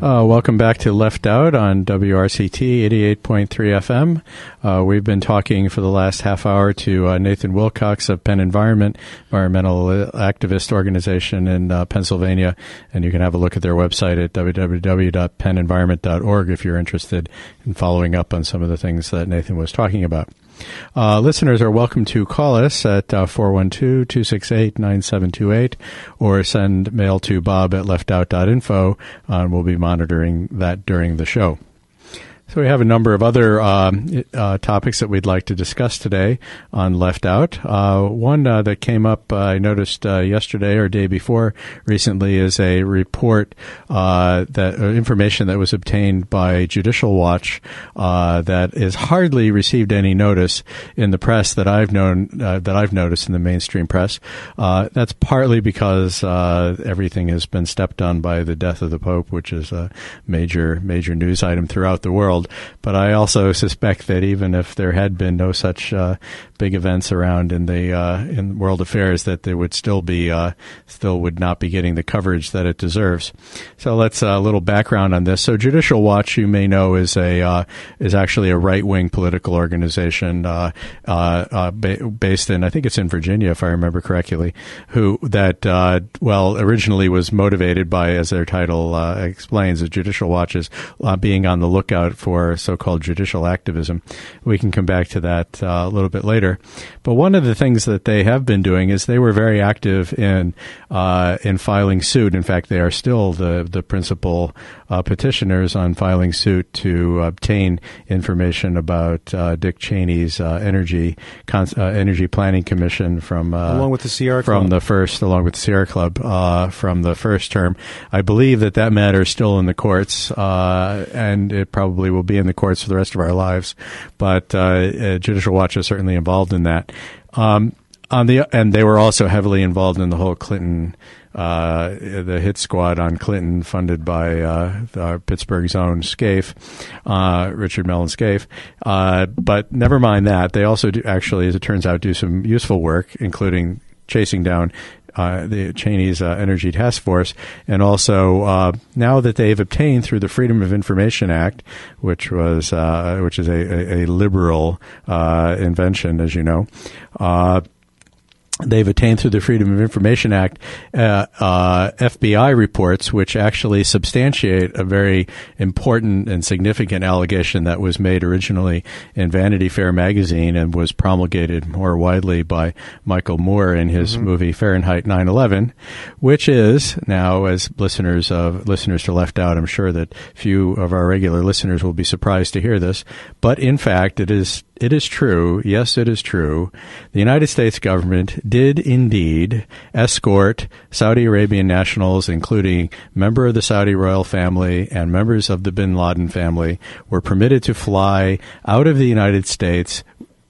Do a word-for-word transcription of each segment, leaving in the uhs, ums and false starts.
Uh, welcome back to Left Out on W R C T eighty-eight point three F M. Uh, we've been talking for the last half hour to uh, Nathan Wilcox of Penn Environment, environmental activist organization in uh, Pennsylvania, and you can have a look at their website at w w w dot penn environment dot org if you're interested in following up on some of the things that Nathan was talking about. Uh, listeners are welcome to call us at uh, four one two, two six eight, nine seven two eight or send mail to bob at leftout dot info, uh, and we'll be monitoring that during the show. So we have a number of other um, uh, topics that we'd like to discuss today on Left Out. Uh, one uh, that came up, uh, I noticed uh, yesterday or day before recently, is a report uh, that uh, information that was obtained by Judicial Watch uh, that is hardly received any notice in the press that I've known uh, that I've noticed in the mainstream press. Uh, that's partly because uh, everything has been stepped on by the death of the Pope, which is a major major news item throughout the world. But I also suspect that even if there had been no such uh, big events around in the uh, in world affairs, that there would still be uh, still would not be getting the coverage that it deserves. So let's a uh, little background on this. So Judicial Watch, you may know, is a uh, is actually a right wing political organization uh, uh, uh, ba- based in I think it's in Virginia, if I remember correctly. Who that uh, well originally was motivated by, as their title uh, explains, the Judicial Watch is uh, being on the lookout for for so-called judicial activism. We can come back to that uh, a little bit later. But one of the things that they have been doing is they were very active in uh, in filing suit. In fact, they are still the the principal uh, petitioners on filing suit to obtain information about uh, Dick Cheney's uh, energy Cons- uh, energy planning commission from uh, along with the Sierra Club. from the first along with the Sierra Club uh, from the first term. I believe that that matter is still in the courts, uh, and it probably will be in the courts for the rest of our lives, but uh, uh, Judicial Watch is certainly involved in that. Um, on the and they were also heavily involved in the whole Clinton, uh, the hit squad on Clinton, funded by uh, the, Pittsburgh's own Scaife, uh, Richard Mellon Scaife. Uh, but never mind that; they also do, actually, as it turns out, do some useful work, including chasing down Uh, the Cheney's uh, Energy Task Force, and also uh, now that they've obtained through the Freedom of Information Act, which was uh, which is a, a, a liberal uh, invention, as you know. Uh, They've attained through the Freedom of Information Act uh, uh, F B I reports, which actually substantiate a very important and significant allegation that was made originally in Vanity Fair magazine and was promulgated more widely by Michael Moore in his mm-hmm. movie Fahrenheit nine eleven, which is now, as listeners of listeners to Left Out, I'm sure that few of our regular listeners will be surprised to hear this, but in fact, it is. It is true, yes, it is true, the United States government did indeed escort Saudi Arabian nationals, including member of the Saudi royal family and members of the bin Laden family, were permitted to fly out of the United States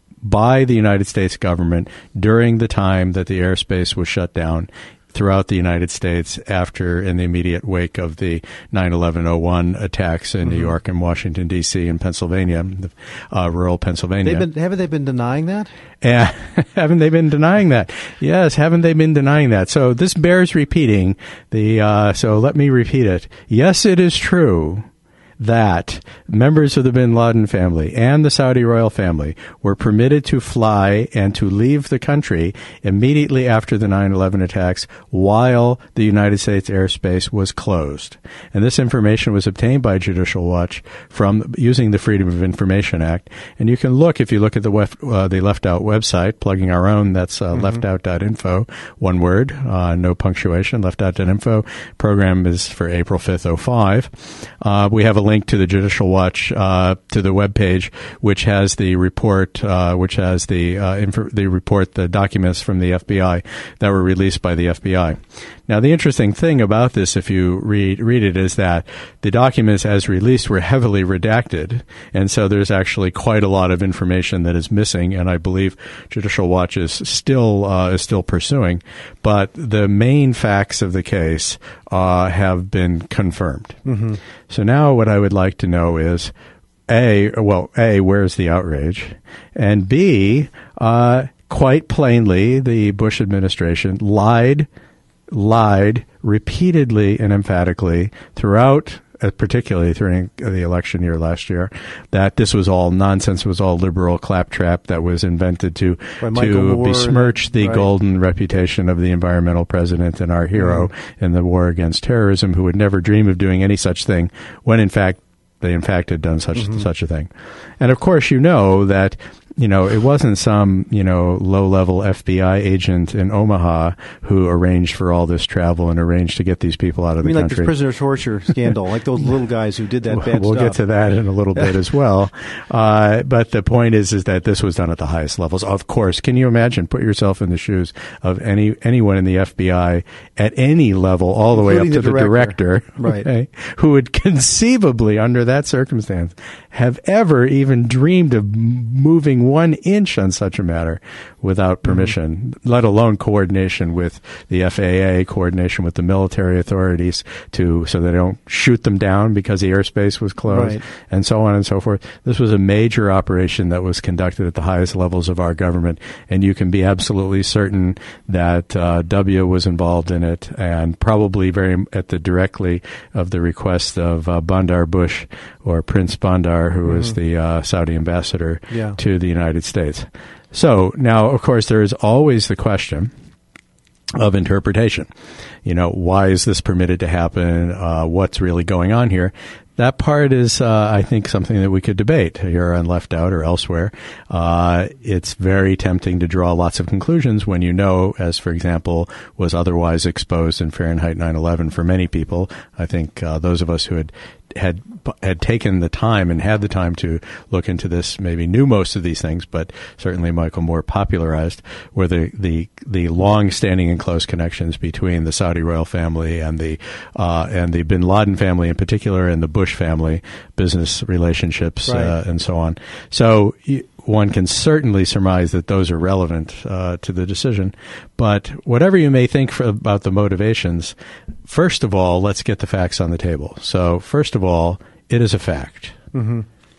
by the United States government during the time that the airspace was shut down throughout the United States after, in the immediate wake of the nine eleven oh one attacks in mm-hmm. New York and Washington, D C and Pennsylvania, uh, rural Pennsylvania. They've been, haven't they been denying that? Yeah, haven't they been denying that? Yes, haven't they been denying that? So this bears repeating. The uh, so let me repeat it. Yes, it is true that members of the bin Laden family and the Saudi royal family were permitted to fly and to leave the country immediately after the nine eleven attacks while the United States airspace was closed. And this information was obtained by Judicial Watch from using the Freedom of Information Act. And you can look, if you look at the, wef, uh, the Left Out website, plugging our own, that's uh, mm-hmm. leftout dot info, one word, uh, no punctuation, leftout dot info. Program is for April fifth, oh five. Uh, we have a link to the Judicial Watch, uh, to the webpage, which has the report, uh, which has the, uh, inf- the report, the documents from the F B I that were released by the F B I. Now, the interesting thing about this, if you read, read it, is that the documents as released were heavily redacted. And so there's actually quite a lot of information that is missing. And I believe Judicial Watch is still, uh, is still pursuing. But the main facts of the case, uh, have been confirmed. Mm-hmm. So now what I would like to know is, A, well, A, where's the outrage? And B, uh, quite plainly, the Bush administration lied lied repeatedly and emphatically throughout particularly during the election year last year, that this was all nonsense, was all liberal claptrap that was invented to to besmirch the right. golden reputation of the environmental president and our hero mm-hmm. in the war against terrorism, who would never dream of doing any such thing, when in fact they in fact had done such mm-hmm. such a thing. And of course, you know that. You know, it wasn't some, you know, low-level F B I agent in Omaha who arranged for all this travel and arranged to get these people out of I mean, the like country. Like this prisoner torture scandal, like those little guys who did that we'll, bad we'll stuff. We'll get to that in a little bit as well. Uh, but the point is, is that this was done at the highest levels. Of course, can you imagine, put yourself in the shoes of any anyone in the F B I at any level, all the Including way up to the the director, director, right. okay, who would conceivably, under that circumstance, have ever even dreamed of moving one inch on such a matter without permission, mm-hmm. let alone coordination with the F A A, coordination with the military authorities to so they don't shoot them down because the airspace was closed, right. and so on and so forth. This was a major operation that was conducted at the highest levels of our government, and you can be absolutely certain that uh, W was involved in it, and probably very at the directly of the request of uh, Bandar Bush, or Prince Bandar, who mm-hmm. is the uh, Saudi ambassador yeah. to the United States. So now, of course, there is always the question of interpretation. You know, why is this permitted to happen? Uh, what's really going on here? That part is, uh, I think, something that we could debate here on Left Out or elsewhere. Uh, it's very tempting to draw lots of conclusions when you know, as, for example, was otherwise exposed in Fahrenheit nine eleven for many people. I think uh, those of us who had had had taken the time and had the time to look into this maybe knew most of these things, but certainly Michael Moore popularized were the the, the long-standing and close connections between the Saudi royal family and the uh, and the Bin Laden family in particular, and the Bush family, business relationships right. uh, and so on. So y- one can certainly surmise that those are relevant uh, to the decision. But whatever you may think for, about the motivations, first of all, let's get the facts on the table. So first of all, it is a fact. Mm-hmm.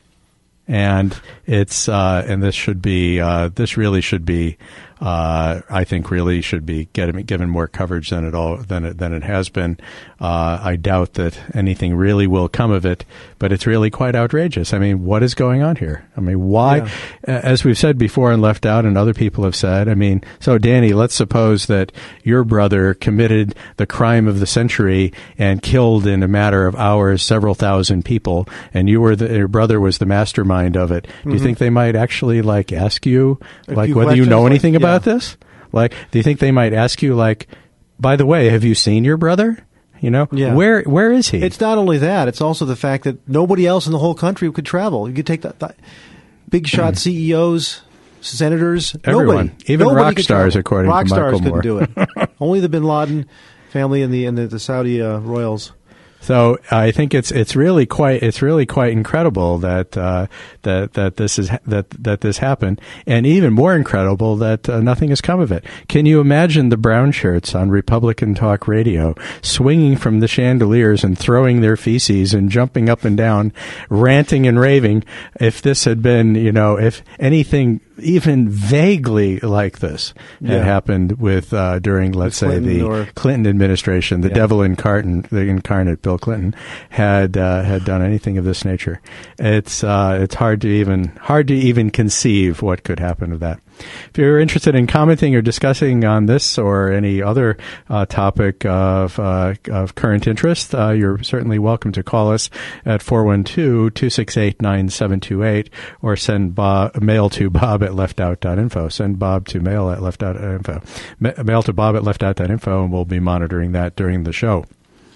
And it's uh, and this should be uh, this really should be uh, I think really should be getting, given more coverage than it all than it, than it has been. Uh, I doubt that anything really will come of it, but it's really quite outrageous. I mean, what is going on here? I mean, why? Yeah. As we've said before and Left Out, and other people have said. I mean, so Danny, let's suppose that your brother committed the crime of the century and killed in a matter of hours several thousand people, and you were the, your brother was the mastermind of it. Mm-hmm. Do you think they might actually like ask you a like whether you know anything like, about yeah. this? Like, do you think they might ask you like, by the way, have you seen your brother? You know, yeah. where where is he? It's not only that; it's also the fact that nobody else in the whole country could travel. You could take the, the big shot C E Os, senators, everyone, nobody, even nobody rock stars, according rock to Michael stars Moore. couldn't do it. Only the Bin Laden family and the and the, the Saudi uh, royals. So I think it's it's really quite it's really quite incredible that uh, that that this is that that this happened, and even more incredible that uh, nothing has come of it. Can you imagine the brown shirts on Republican Talk Radio swinging from the chandeliers and throwing their feces and jumping up and down, ranting and raving? If this had been, you know, if anything even vaguely like this had yeah. happened with uh, during, let's say, Clinton the or, Clinton administration, the yeah. devil incarnate, the incarnate Bill Clinton had uh, had done anything of this nature. It's uh, it's hard to even hard to even conceive what could happen to that. If you're interested in commenting or discussing on this or any other uh, topic of uh, of current interest, uh, you're certainly welcome to call us at four one two, two six eight, nine seven two eight or send Bob, mail to Bob at leftout dot info. Send Bob to mail at leftout dot info. Ma- mail to Bob at leftout dot info, and we'll be monitoring that during the show.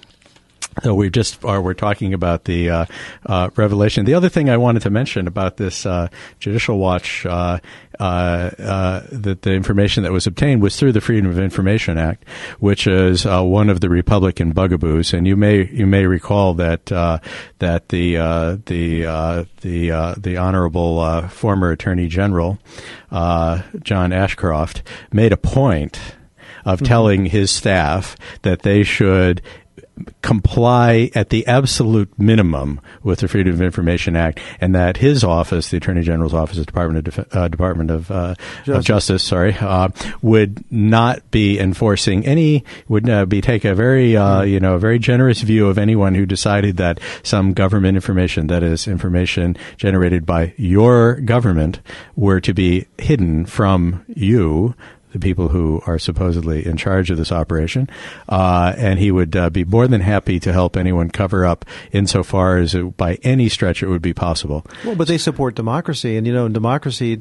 So we just are we're talking about the uh, uh, revelation. The other thing I wanted to mention about this uh, Judicial Watch, uh, uh, uh, that the information that was obtained was through the Freedom of Information Act, which is uh, one of the Republican bugaboos. And you may you may recall that uh, that the uh, the uh, the uh, the Honorable uh, former Attorney General uh, John Ashcroft made a point of mm-hmm. telling his staff that they should comply at the absolute minimum with the Freedom of Information Act, and that his office, the Attorney General's office, the Department of Def- uh, Department of, uh, Justice. of Justice, sorry, uh, would not be enforcing any, would uh, be take a very, uh, you know, a very generous view of anyone who decided that some government information, that is, information generated by your government, were to be hidden from you, the people who are supposedly in charge of this operation, uh, and he would uh, be more than happy to help anyone cover up insofar as it, by any stretch it would be possible. Well, but they support democracy, and you know, in democracy,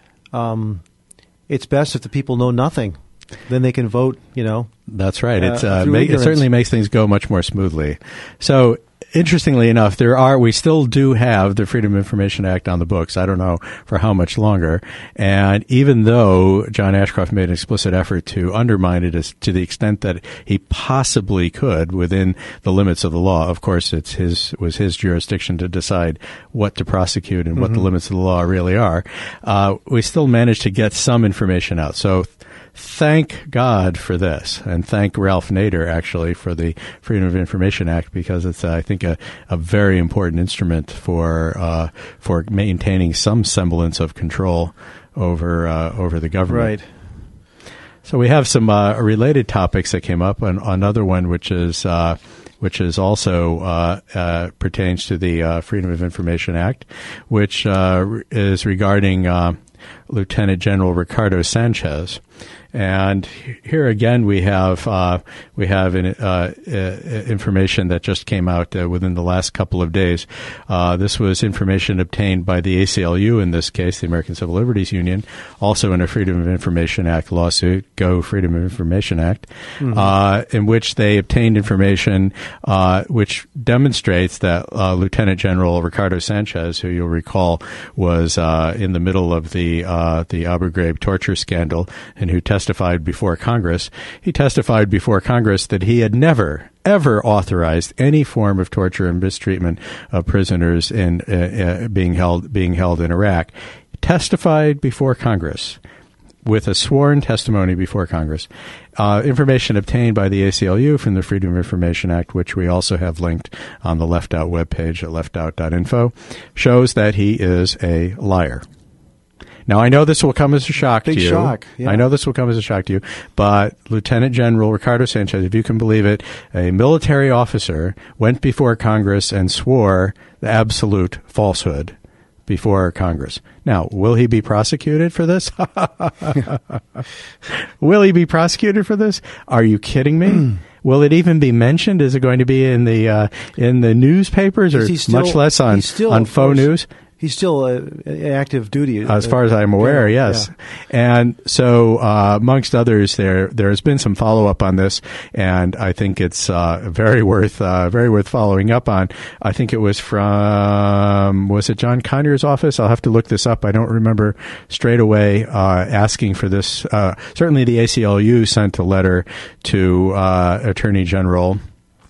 um, it's best if the people know nothing. Then they can vote, you know. That's right. Uh, it's, uh, make, it certainly makes things go much more smoothly. So, interestingly enough, there are, we still do have the Freedom of Information Act on the books. I don't know for how much longer. And even though John Ashcroft made an explicit effort to undermine it as, to the extent that he possibly could within the limits of the law, of course, it's his, was his jurisdiction to decide what to prosecute and what mm-hmm. the limits of the law really are. Uh, we still managed to get some information out. So, thank God for this, and thank Ralph Nader, actually, for the Freedom of Information Act, because it's, uh, I think, a, a very important instrument for uh, for maintaining some semblance of control over uh, over the government. Right. So we have some uh, related topics that came up, and another one which is uh, which is also uh, uh, pertains to the uh, Freedom of Information Act, which uh, is regarding uh, Lieutenant General Ricardo Sanchez. And here again, we have uh, we have an, uh, uh, information that just came out uh, within the last couple of days. Uh, this was information obtained by the A C L U, in this case, the American Civil Liberties Union, also in a Freedom of Information Act lawsuit, Go Freedom of Information Act, mm-hmm. uh, in which they obtained information uh, which demonstrates that uh, Lieutenant General Ricardo Sanchez, who you'll recall was uh, in the middle of the uh, the Abu Ghraib torture scandal, and who testified testified before Congress. He testified before Congress that he had never, ever authorized any form of torture and mistreatment of prisoners in uh, uh, being held being held in Iraq. He testified before Congress with a sworn testimony before Congress. Uh, information obtained by the A C L U from the Freedom of Information Act, which we also have linked on the Left Out webpage at left out dot info, shows that he is a liar. Now, I know this will come as a shock Big to you. shock, yeah. I know this will come as a shock to you, but Lieutenant General Ricardo Sanchez, if you can believe it, a military officer went before Congress and swore the absolute falsehood before Congress. Now, will he be prosecuted for this? Will he be prosecuted for this? Are you kidding me? Will it even be mentioned? Is it going to be in the uh, in the newspapers, or still, much less on still, on faux news? He's still uh, active duty. As far as I'm aware, yeah, yes. Yeah. And so, uh, amongst others, there there has been some follow-up on this, and I think it's uh, very worth uh, very worth following up on. I think it was from, was it John Conyers' office? I'll have to look this up. I don't remember straight away uh, asking for this. Uh, certainly the A C L U sent a letter to uh, Attorney General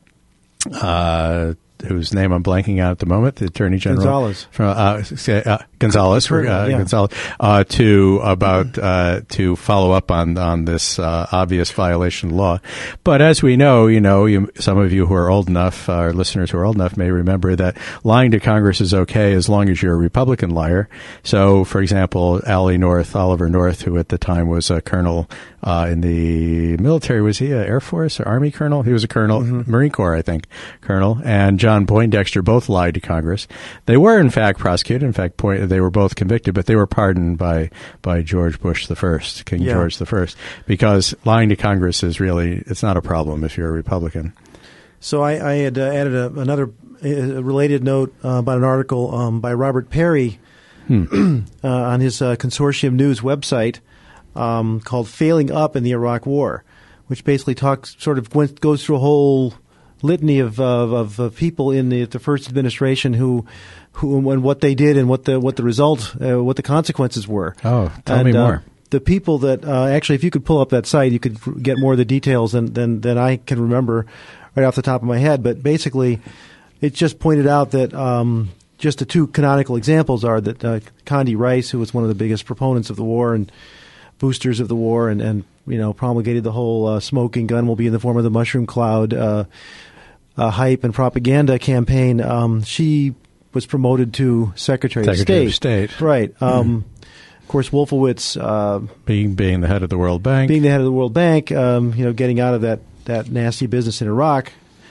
uh whose name I'm blanking out at the moment, the Attorney General Gonzalez, from, uh, uh, Gonzalez, uh, yeah. Gonzalez, uh, to about uh, to follow up on on this uh, obvious violation of law. But as we know, you know, you, some of you who are old enough, our listeners who are old enough, may remember that lying to Congress is okay as long as you're a Republican liar. So, for example, Allie North, Oliver North, who at the time was a colonel uh, in the military, was he an Air Force or Army colonel? He was a colonel, mm-hmm. Marine Corps, I think, colonel, and John Poindexter both lied to Congress. They were, in fact, prosecuted. In fact, point, they were both convicted, but they were pardoned by, by George Bush the First, King yeah. George the First, because lying to Congress is really, it's not a problem if you're a Republican. So I, I had uh, added a, another a related note uh, about an article um, by Robert Perry hmm. uh, on his uh, Consortium News website um, called "Failing Up in the Iraq War," which basically talks, sort of went, goes through a whole litany of of, of, of people in the, the first administration who, who and what they did and what the what the result, uh, what the consequences were. Oh, tell and, me more. Uh, the people that uh, actually, if you could pull up that site, you could get more of the details than than, than I can remember right off the top of my head. But basically, it just pointed out that um, just the two canonical examples are that uh, Condi Rice, who was one of the biggest proponents of the war and boosters of the war, and, and you know promulgated the whole uh, smoking gun will be in the form of the mushroom cloud uh, uh, hype and propaganda campaign, um, she was promoted to Secretary, Secretary of State. of State. Right. Um, mm. Of course, Wolfowitz, uh, being being the head of the World Bank, being the head of the World Bank, um, you know, getting out of that, that nasty business in Iraq.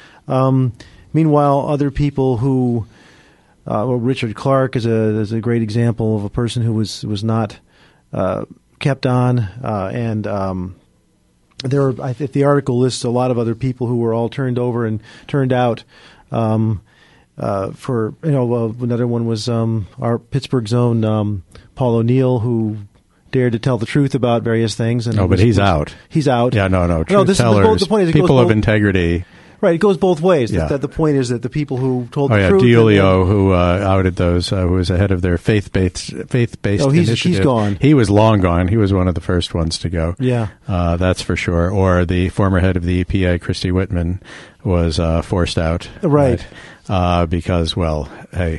Um, meanwhile, other people who, uh, well, Richard Clarke is a is a great example of a person who was was not uh, kept on, uh, and um, there are, I think the article lists a lot of other people who were all turned over and turned out. Um, Uh, for you know, uh, another one was um, our Pittsburgh's own um, Paul O'Neill, who dared to tell the truth about various things. And no, but was, he's was, out. He's out. Yeah, no, no. Truth no, this tellers, is the, the point is it people goes of both, integrity. Right, it goes both ways. Yeah. The, the point is that the people who told oh, the yeah, truth. DiIulio, then, who uh, outed those, uh, who was ahead of their faith-based faith-based oh, he's, initiative. he's gone. He was long gone. He was one of the first ones to go. Yeah, uh, that's for sure. Or the former head of the E P A, Christy Whitman, was uh, forced out. Right. right? Uh, because, well, hey,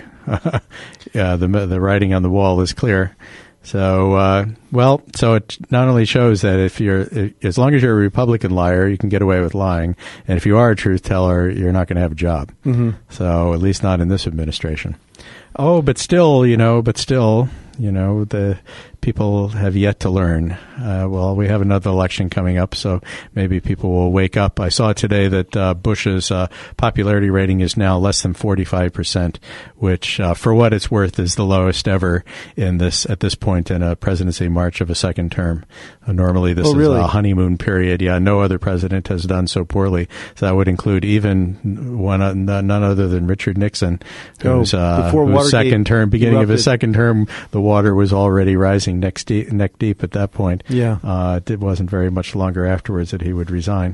yeah, the the writing on the wall is clear. So, uh, well, so it not only shows that if you're, as long as you're a Republican liar, you can get away with lying, and if you are a truth teller, you're not going to have a job. Mm-hmm. So, at least not in this administration. Oh, but still, you know, but still, you know, the people have yet to learn. Uh, well, we have another election coming up, so maybe people will wake up. I saw today that uh, Bush's uh, popularity rating is now less than forty-five percent, which, uh, for what it's worth, is the lowest ever in this at this point in a presidency march of a second term. Uh, normally, this oh, really? is a honeymoon period. Yeah, no other president has done so poorly. So that would include even one, uh, none other than Richard Nixon, whose, oh, uh, before whose second term, beginning erupted. of his second term, the water was already rising neck deep, neck deep at that point. Yeah. Uh, it wasn't very much longer afterwards that he would resign.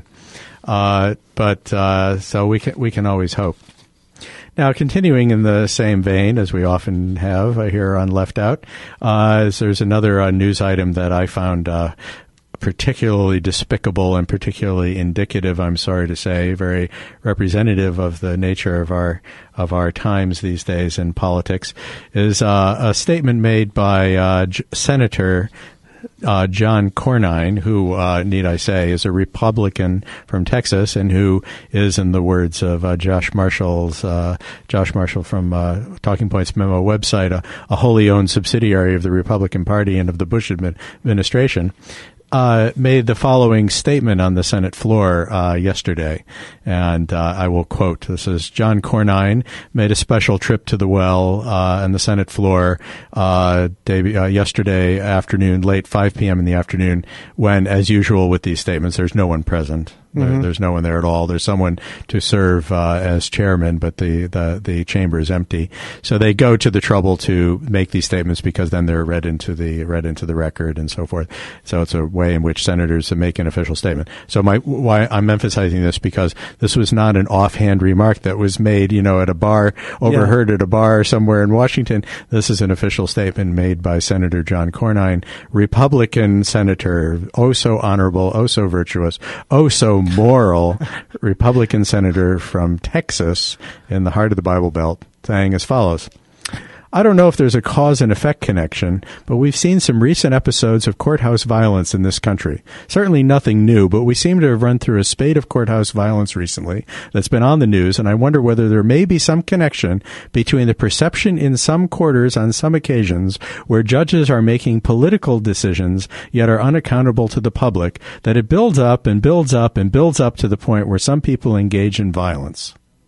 Uh, but uh, so we can we can always hope. Now, continuing in the same vein, as we often have uh, here on Left Out, uh, there's another uh, news item that I found uh, particularly despicable and particularly indicative, I'm sorry to say, very representative of the nature of our of our times these days in politics, is uh, a statement made by uh, J- Senator Uh, John Cornyn, who, uh, need I say, is a Republican from Texas and who is, in the words of uh, Josh Marshall's, uh, Josh Marshall from uh, Talking Points Memo website, a, a wholly owned subsidiary of the Republican Party and of the Bush administration, Uh, made the following statement on the Senate floor uh, yesterday, and uh, I will quote. This is John Cornyn made a special trip to the well uh, on the Senate floor uh, day, uh, yesterday afternoon, late five p.m. in the afternoon, when, as usual with these statements, there's no one present. Mm-hmm. There, there's no one there at all. There's someone to serve uh, as chairman, but the, the, the chamber is empty. So they go to the trouble to make these statements because then they're read into the read into the record and so forth. So it's a way in which senators make an official statement. So my why I'm emphasizing this because this was not an offhand remark that was made, you know, at a bar, overheard yeah. at a bar somewhere in Washington. This is an official statement made by Senator John Cornyn, Republican senator, oh so honorable, oh so virtuous, oh so moral Republican senator from Texas in the heart of the Bible Belt, saying as follows. I don't know if there's a cause and effect connection, but we've seen some recent episodes of courthouse violence in this country. Certainly nothing new, but we seem to have run through a spate of courthouse violence recently that's been on the news, and I wonder whether there may be some connection between the perception in some quarters on some occasions where judges are making political decisions yet are unaccountable to the public, that it builds up and builds up and builds up to the point where some people engage in violence.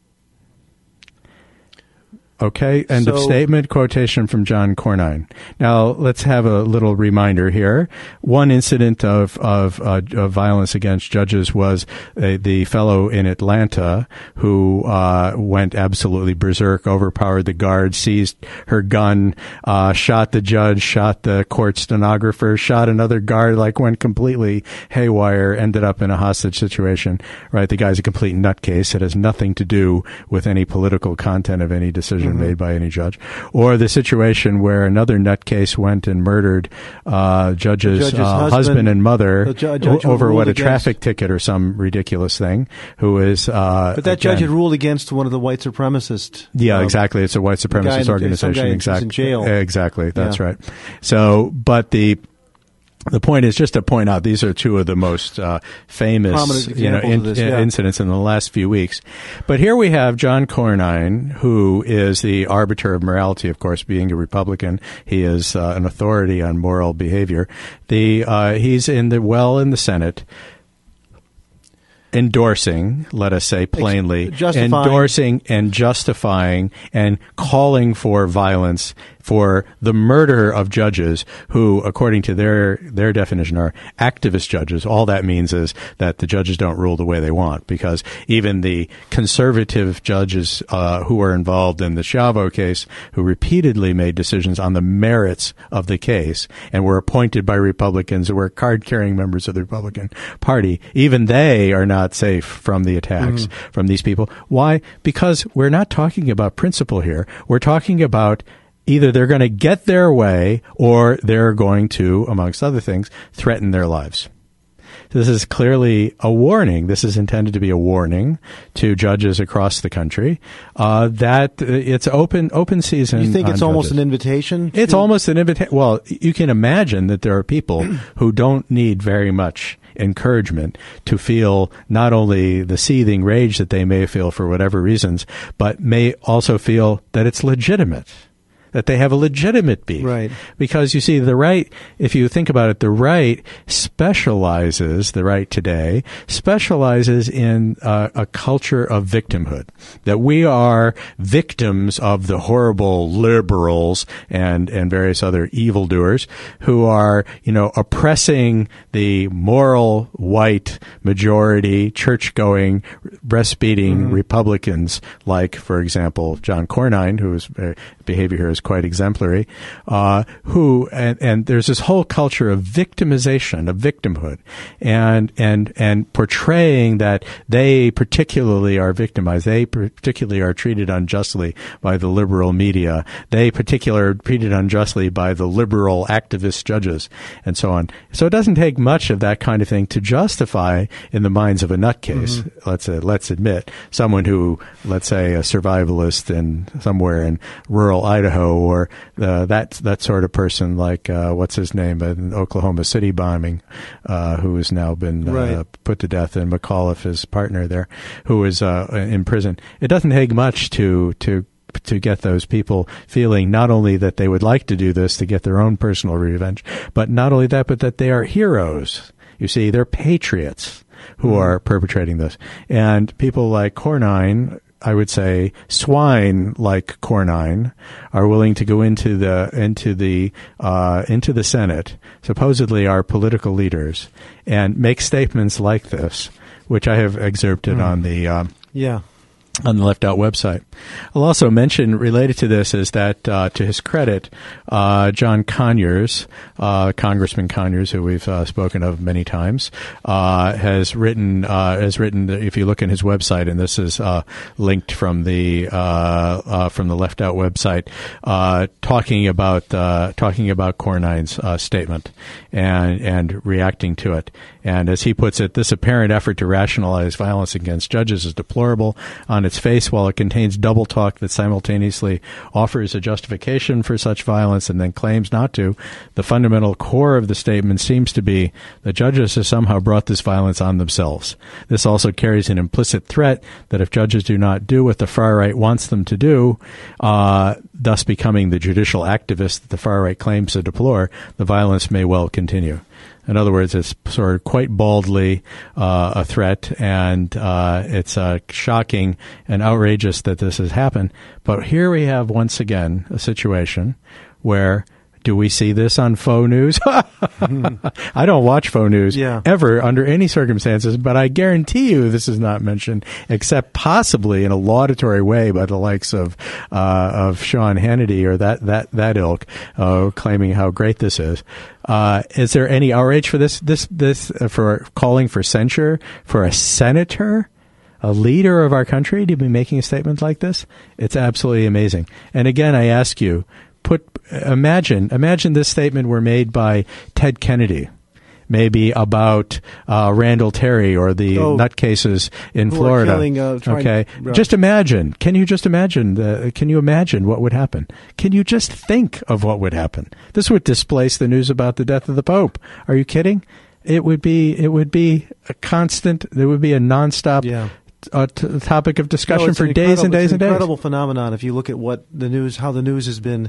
Okay, end so, of statement, quotation from John Cornyn. Now, let's have a little reminder here. One incident of, of, uh, of violence against judges was uh, the fellow in Atlanta who uh, went absolutely berserk, overpowered the guard, seized her gun, uh, shot the judge, shot the court stenographer, shot another guard, like went completely haywire, ended up in a hostage situation, right? The guy's a complete nutcase. It has nothing to do with any political content of any decision Mm-hmm. made by any judge. Or the situation where another nutcase went and murdered uh, judge's, judge's uh, husband, husband and mother ju- judge over what a against. traffic ticket or some ridiculous thing. Who is? Uh, but that again, judge had ruled against one of the white supremacists. Yeah, uh, exactly. It's a white supremacist the, organization. Exactly. In jail. Exactly. That's yeah. right. So, but the. The point is just to point out these are two of the most uh, famous you know, in, this, yeah. incidents in the last few weeks. But here we have John Cornyn, who is the arbiter of morality, of course, being a Republican. He is uh, an authority on moral behavior. The uh, he's in the well in the Senate, endorsing, let us say plainly, justifying. endorsing and justifying and calling for violence for the murder of judges who, according to their their definition, are activist judges. All that means is that the judges don't rule the way they want, because even the conservative judges uh, who were involved in the Chavo case, who repeatedly made decisions on the merits of the case and were appointed by Republicans who were card-carrying members of the Republican Party, even they are not safe from the attacks mm-hmm. from these people. Why? Because we're not talking about principle here. We're talking about either they're going to get their way or they're going to, amongst other things, threaten their lives. This is clearly a warning. This is intended to be a warning to judges across the country uh, that it's open open season. You think it's judges. almost an invitation? It's to- almost an invitation. Well, you can imagine that there are people who don't need very much encouragement to feel not only the seething rage that they may feel for whatever reasons, but may also feel that it's legitimate, that they have a legitimate beef. Right. Because you see, the right, if you think about it, the right specializes, the right today, specializes in uh, a culture of victimhood, that we are victims of the horrible liberals and, and various other evildoers who are, you know, oppressing the moral, white, majority, church-going, breastfeeding mm-hmm. Republicans, like, for example, John Cornyn, whose uh, behavior here is quite exemplary, uh, who, and, and there's this whole culture of victimization, of victimhood, and, and, and portraying that they particularly are victimized, they particularly are treated unjustly by the liberal media, they particularly are treated unjustly by the liberal activist judges, and so on. So it doesn't take much of that kind of thing to justify, in the minds of a nutcase, mm-hmm. let's, uh, let's admit, someone who, let's say, a survivalist in somewhere in rural Idaho, or uh, that that sort of person, like uh, what's his name, an Oklahoma City bombing, uh, who has now been uh, right. put to death, and McAuliffe, his partner there, who is uh, in prison. It doesn't take much to to to get those people feeling not only that they would like to do this to get their own personal revenge, but not only that, but that they are heroes. You see, they're patriots who mm. are perpetrating this, and people like Cornyn, I would say, swine like Cornyn, are willing to go into the into the uh, into the Senate, supposedly our political leaders, and make statements like this, which I have excerpted mm. on the um, yeah. on the Left Out website. I'll also mention, related to this, is that, uh, to his credit, uh, John Conyers, uh, Congressman Conyers, who we've uh, spoken of many times, uh, has written, uh, has written, if you look in his website, and this is uh, linked from the uh, uh, from the Left Out website, uh, talking about uh, talking about Cornyn's uh, statement and and reacting to it. And as he puts it, this apparent effort to rationalize violence against judges is deplorable on its face, while it contains double talk that simultaneously offers a justification for such violence and then claims not to. The fundamental core of the statement seems to be that judges have somehow brought this violence on themselves. This also carries an implicit threat that if judges do not do what the far right wants them to do, uh, thus becoming the judicial activists that the far right claims to deplore, the violence may well continue. In other words, it's sort of quite baldly uh, a threat, and uh, it's uh, shocking and outrageous that this has happened. But here we have, once again, a situation where, do we see this on faux news? I don't watch faux news yeah. ever under any circumstances, but I guarantee you this is not mentioned, except possibly in a laudatory way by the likes of uh, of Sean Hannity or that that that ilk, uh, claiming how great this is. Uh, is there any outrage for this? This this uh, for calling for censure for a senator, a leader of our country, to be making a statement like this? It's absolutely amazing. And again, I ask you. Put imagine imagine this statement were made by Ted Kennedy. maybe about uh, Randall Terry or the oh, nutcases in who Florida. Are killing, uh, trying, okay, right. Just imagine. Can you just imagine? The, can you imagine what would happen? Can you just think of what would happen? This would displace the news about the death of the Pope. Are you kidding? It would be. It would be a constant. There would be a nonstop. Yeah. A t- topic of discussion no, for days and days it's and an days. Incredible phenomenon. If you look at what the news, how the news has been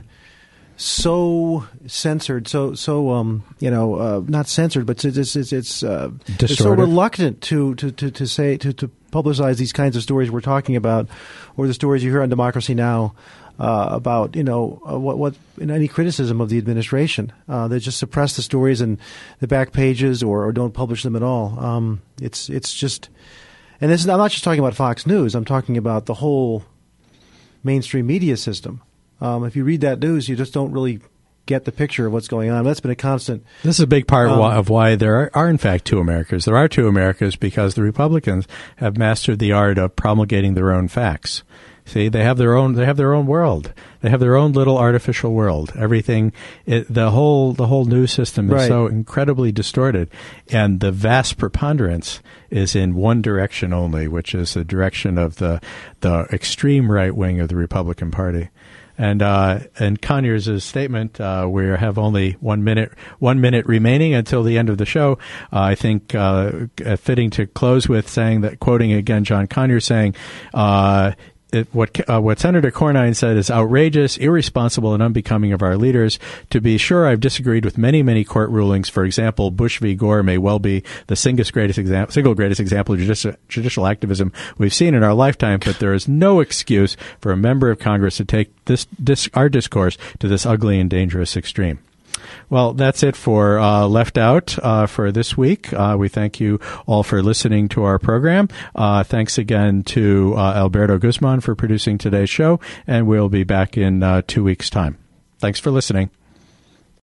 so censored, so so um, you know, uh, not censored, but it's it's it's, uh, it's so reluctant to to to, to say to, to publicize these kinds of stories we're talking about, or the stories you hear on Democracy Now. Uh, about you know uh, what what in any criticism of the administration, uh, they just suppress the stories and the back pages, or, or don't publish them at all. Um, it's it's just. And this is, I'm not just talking about Fox News. I'm talking about the whole mainstream media system. Um, if you read that news, you just don't really get the picture of what's going on. That's been a constant. This is a big part um, of why there are, are, in fact, two Americas. There are two Americas because the Republicans have mastered the art of promulgating their own facts. See, they have their own. They have their own world. They have their own little artificial world. Everything, it, the whole, the whole news system is right. so incredibly distorted, and the vast preponderance is in one direction only, which is the direction of the the extreme right wing of the Republican Party. And uh, and Conyers' statement, uh, we have only one minute one minute remaining until the end of the show. Uh, I think uh, fitting to close with saying that, quoting again John Conyers, saying. Uh, It, what uh, what Senator Cornyn said is outrageous, irresponsible, and unbecoming of our leaders. To be sure, I've disagreed with many, many court rulings. For example, Bush v. Gore may well be the single greatest, exam- single greatest example of judicial, judicial activism we've seen in our lifetime, but there is no excuse for a member of Congress to take this, this our discourse to this ugly and dangerous extreme. Well, that's it for uh, Left Out uh, for this week. Uh, we thank you all for listening to our program. Uh, thanks again to uh, Alberto Guzman for producing today's show, and we'll be back in uh, two weeks' time. Thanks for listening.